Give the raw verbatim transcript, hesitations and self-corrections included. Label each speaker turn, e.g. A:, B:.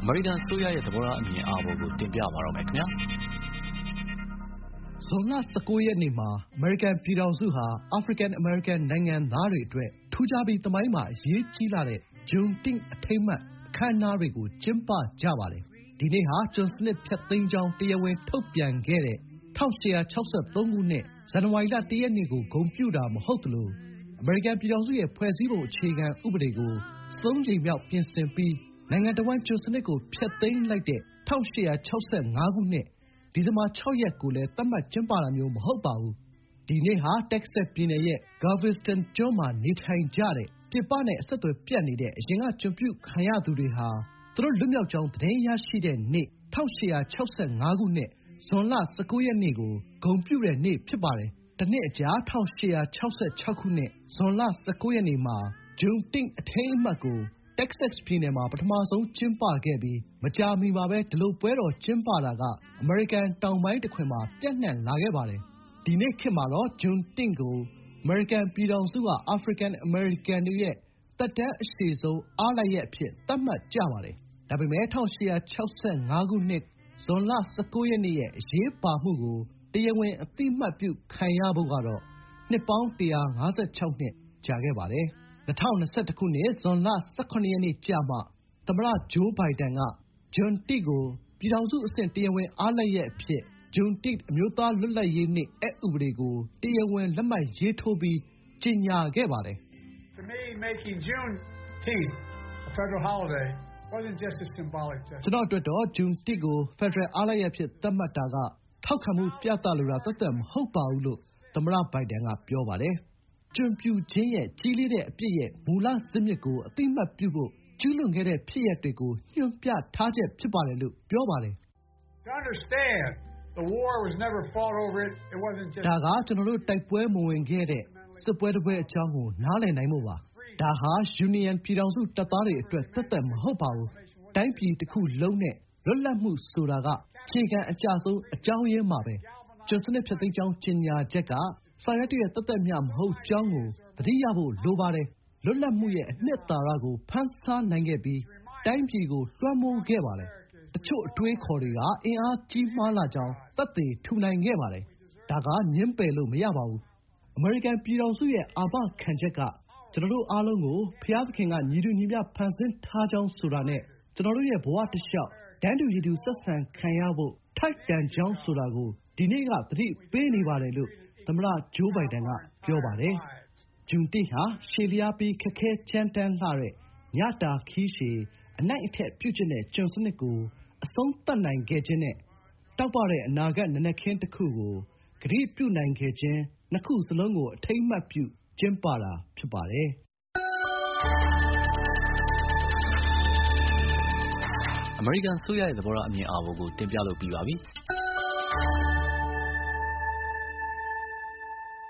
A: မေရိကန်အစိုးရရဲ့သဘောထားအမြင်အာဘော်ကိုတင်ပြပါတော့မယ်ခင်ဗျာ
B: ဇွန်လ၁၉ရက်နေ့မှာအမေရိကန်ပြည်ထောင်စုဟာအာဖရိကန်အမေရိကန်နိုင်ငံသားတွေအတွက်ထူးခြားပြီးသမိုင်းမှာအရေးကြီးလာတဲ့ဂျွန်တစ်အထိမ်းအမှတ်အခမ်းအနားတွေကိုကျင်းပကြပါတယ်။ဒီနေ့ဟာကျွန်စနစ်ဖျက်သိမ်းကြောင်းတရားဝင်ထုတ်ပြန်ခဲ့တဲ့၁၈၆၃ခုနှစ်ဇန်နဝါရီလ၁ရက်နေ့ကိုဂုဏ်ပြုတာမဟုတ်သလိုအမေရိကန်ပြည်ထောင်စုရဲ့ဖွဲ့စည်းပုံအခြေခံဥပဒေကိုသုံးကြိမ်မြောက်ပြင်ဆင်ပြီးနိုင်ငံတော်ဝန်ကျွန်စနစ်ကိုဖျက်သိမ်းလိုက်တဲ့၁၈၆၅ခုနှစ်ဒီဇင်ဘာ၆ရက်ကိုလည်းသတ်မှတ်ကျင်းပတာမျိုးမဟုတ်ပါဘူး။ဒီနေ့ဟာတက္ကဆက်ပြည်နယ်ရဲ့ Galveston ကျွန်းမှာနေထိုင်ကြတဲ့ပြည်ပနဲ့အဆက်အသွယ်ပြတ်နေတဲ့အရင်ကကျွန်ပြုခံရသူတွေဟာသူတို့လွတ်မြောက်ကြောင်းသတင်းရရှိတဲ့နေ့၁၈၆၅ခုနှစ်ဇွန်လ၁၉ရက်နေ့ကိုဂုဏ်ပြုတဲ့နေ့ဖြစ်ပါတယ်။တနှစ်အကြာ၁၈၆၆ခုနှစ်ဇွန်လ၁၉ရက်နေ့မှာဂျွန်တစ်အထိမ်းအမှတ်ကိုတက္ကဆက်ပြည်နယ်မှာပထမဆုံးကျင်းပခဲ့ပြီးမကြာမီမှာပဲဒီလိုပွဲတော်ကျင်းပတာကအမေရိကန်တောင်ပိုင်းတခွင်မှာပြန့်နှံ့လာခဲ့ပါတယ်။ဒီနေ့ခေတ်မှာတော့ဂျွန်တစ်ကိုအမေရိကန်ပြည်ထောင်စုကအာဖရိကန်အမေရိကန်တွေရဲ့သက်တမ်းအရှည်ဆုံးအားလပ်ရက်အဖြစ်သတ်မှတ်ကြပါတယ်။ဒါပေမဲ့၁၈၆၅ခုနှစ်ဇွန်လ၁၉ရက်နေ့ရဲ့အရေးပါမှုကိုတရားဝင်အသိအမှတ်ပြုခံရဖို့ကတော့နှစ်ပေါင်း၁၅၆နှစ်ကြာခဲ့ပါတယ်။၂၀၂၁ခုနှစ်ဇွန်လ၁၇ရက်နေ့ကျမှသမ္မတဂျိုးဘိုင်ဒန်ကဂျွန်တစ်ကိုပြည်ထောင်စုအဆင့်တရားဝင်အားလပ်ရက်အဖြစ်ဂျွန်တစ်အမျိုးသားလွတ်လပ်ရေးနေ့အက်ဥပဒေကိုတရားဝင်လက်မှတ်ရေးထိုးပြီးကြေညာခဲ့ပါတယ်။
C: To me, making Juneteenth a federal holiday wasn't just a symbolic gesture.
B: ကျွန်တော်အတွက်တော့ဂျွန်တစ်ကိုဖက်ဒရယ်အားလပ်ရက်အဖြစ်သတ်မှတ်တာကထောက်ခံမှုပြသလိုတာသက်သက်မဟုတ်ပါဘူးလို့သမ္မတဘိုင်ဒန်ကပြောပါတယ်။ကျွန်ပြုခြင်းရဲ့ကြီးလေးတဲ့အပြစ်ရဲ့မူလဇစ်မြစ်ကိုအသိအမှတ်ပြုဖို့ကျူးလွန်ခဲ့တဲ့ဖြစ်ရပ်တွေကိုညွှန်ပြထားချက်ဖြစ်ပါတယ်လို့ပြောပါတယ်။
C: To understand, the war was never fought over it. It wasn't just
B: ဒါကကျွန်တော်တို့တိုက်ပွဲမဝင်ခဲ့တဲ့စစ်ပွဲတစ်ပွဲအကြောင်းကိုနားလည်နိုင်ဖို့ပါ။ဒါဟာယူနီယံပြည်ထောင်စုတပ်သားတွေအတွက်သက်သက်မဟုတ်ပါဘူး။တိုင်းပြည်တစ်ခုလုံးနဲ့လွတ်လပ်မှုဆိုတာကအခြေခံအကျဆုံးအကြောင်းရင်းပါပဲ။ကျွန်စနစ်ဖျက်သိမ်းကြောင်းကြေညာချက်ကစာရွက်တည်းရဲ့သက်သက်မျှမဟုတ်ကြောင်းကိုသတိရဖို့လိုပါတယ်။လွတ်လပ်မှုရဲ့အနှစ်သာရကိုဖန်ဆားနိုင်ခဲ့ပြီးတိုင်းပြည်ကိုလွှမ်းမိုးခဲ့ပါတယ်။တချို့အတွေးခေါ်တွေကအင်အားကြီးမားလာကြောင်းသက်သေထူနိုင်ခဲ့ပါတယ်။ဒါကငြင်းပယ်လို့မရပါဘူး။အမေရိကန်ပြည်ထောင်စုရဲ့အာမခံချက်ကကျွန်တော်တို့အားလုံးကိုဘုရားသခင်ကညီတူညီမျှဖန်ဆင်းထားကြောင်းဆိုတာနဲ့ကျွန်တော်တို့ရဲ့ဘဝတစ်လျှောက်တန်းတူရည်တူဆက်ဆံခံရဖို့ထိုက်တန်ကြောင်းဆိုတာကိုဒီနေ့ကသတိပေးနေပါတယ်လို့သမ္မတဂျိုးဘိုင်ဒန်ကပြောပါတယ်။ဂျွန်တစ်ဟာရှည်လျားပြီးခက်ခဲကြမ်းတမ်းလှတဲ့ညတာခီးရှည်အနိုင်အထက်ပြုကျင့်တဲ့ကျွန်စနစ်ကိုအဆုံးသတ်နိုင်ခဲ့ခြင်းနဲ့တောက်ပတဲ့အနာဂတ်နနက်ခင်းတစ်ခုကိုဂရုပြုနိုင်ခဲ့ခြင်းနှစ်ခုစလုံးကိုအထိမ်းအမှတ်ပြုကျင်းပတာဖြစ်ပါတယ်
A: ။အမေရိကန်အစိုးရရဲ့သဘောထားအမြင်အာဘော်ကိုတင်ပြလို့ပြီးပါပြီ။